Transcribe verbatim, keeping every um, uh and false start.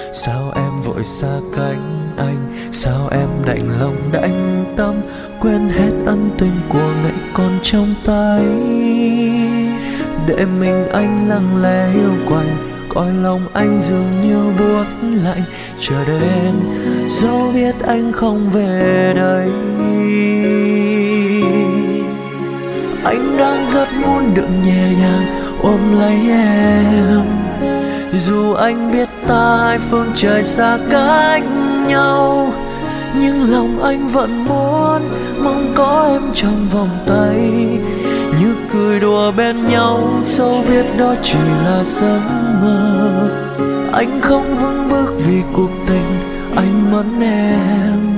Sao em vội xa cánh anh, sao em đành lòng đành tâm, quên hết ân tình của ngày còn trong tay. Để mình anh lặng lẽ yêu quạnh, coi lòng anh dường như buốt lạnh, chờ đợi em dẫu biết anh không về đây. Anh đang rất muốn được nhẹ nhàng ôm lấy em, dù anh biết ta hai phương trời xa cách nhau, nhưng lòng anh vẫn muốn mong có em trong vòng tay, như cười đùa bên nhau, dẫu biết đó chỉ là giấc mơ. Anh không vững bước vì cuộc tình, anh mất em.